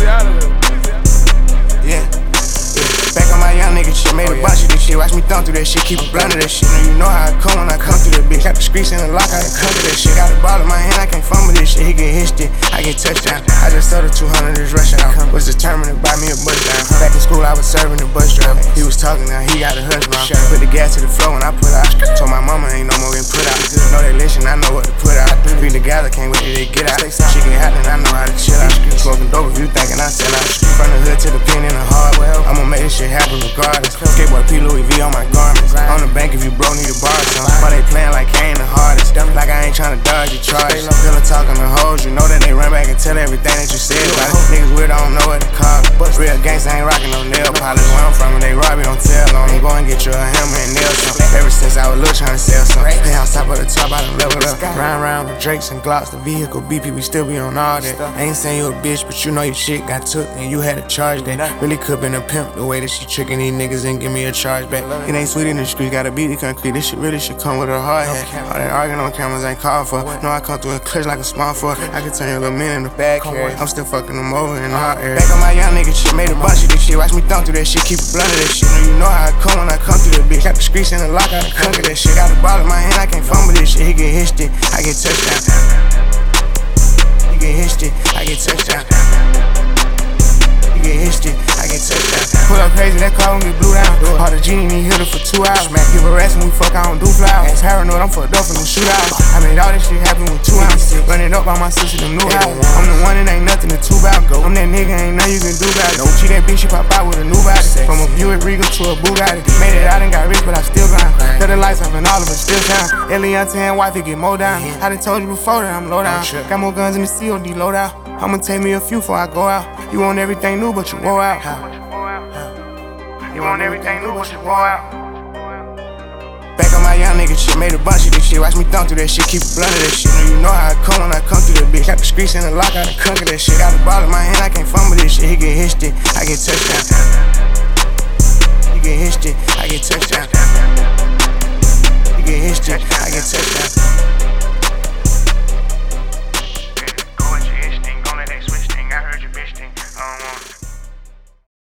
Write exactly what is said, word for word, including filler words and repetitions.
out of here. Yeah. Back on my young nigga shit, made a bunch of this shit. Watch me thumb through that shit, keep a blunt of that shit. Now you know how I come when I come through that bitch. Got the streets in the lock, I done come to that shit. Got a ball in my hand, I can't fumble this shit. He get hit it, I get touchdown. I just sold the two hundred this rush out. Was determined to buy me a bus down. Back in school, I was serving the bus driver. He was talking, now he got a husband. Put the gas to the floor when I put out. Told my mama ain't no more getting put out. Know they listen, I know what to put out. Be together, can't wait till they get out. She get hot, then I know how to chill out. Smoking dope if you thinking I sell out. From the hood to the pen in the hardware, I'ma make this shit happen regardless. Skateboard P. Louis V on my garments. On the bank if you broke, need to borrow some. But they playing like I ain't the hardest. Like I ain't tryna dodge your charges. Pillow talking to hoes, you know that they run back and tell everything that you said about it. Niggas weird, I don't know what to call it. Real gangsta ain't rockin' no nail polish. Where I'm from, when they rob you, don't tell on them. Go and get you a hammer and nail some. Ever since I was little tryna sell some. Penthouse top of the top, I done leveled up. Round round with Drakes and Glocks, the vehicle B P, we still be on all that. I ain't saying you a bitch, but you know your shit got took and you had to charge that. Really could been a pimp, the way that she tricking these niggas and give me a charge back. It ain't sweet in the street, gotta beat the concrete. This shit really should come with a hard hat. All that arguing on cameras ain't called for. No, I come through a clutch like a small fork. I can turn your little man in the bag carry. I'm still fucking them over in the hot air. Back on my young nigga shit, made a bunch of this shit. Watch me thumb through that shit, keep a blunt of that shit. Now you know how I come when I come through that bitch. Got the streets in the lock, I done conquer that shit. Got the ball in my hand, I can't fumble this shit. He get hit it, I get touchdown. He get hit it, I get touchdown. He get hit it, I get touchdown. Pull up crazy, that car gon' get blew down. All the genie need hit her for two hours. Smack, give a rest when we fuck, I don't do flowers. Paranoid, I'm fucked up in the shootout. I made all this shit happen with two ounces. Run it up by my sister, them new house. I'm the one that ain't nothing to two about. I'm that nigga, ain't nothing you can do about it. She that bitch, she pop out with a new body. From a Buick Regal to a Bugatti. Made it out and got rich, but I still grind. Cut the lights off and all of it still shine. Eliantte and wife, it get more down. I done told you before that I'm low down. Got more guns in the C O D load out. I'ma take me a few before I go out. You want everything new, but you wore out. You want everything new, but you wore out. Back on my young nigga shit, made a bunch of this shit. Watch me thumb through that shit, keep a blunt of that shit. Now you know how I come when I come through that bitch. Got the streets in the lock, I done conquer that shit. Got the ball in my hand, I can't fumble this shit. He get hit it, I get touchdown. He get hit it, I get touchdown. He get hit it, I get touchdown.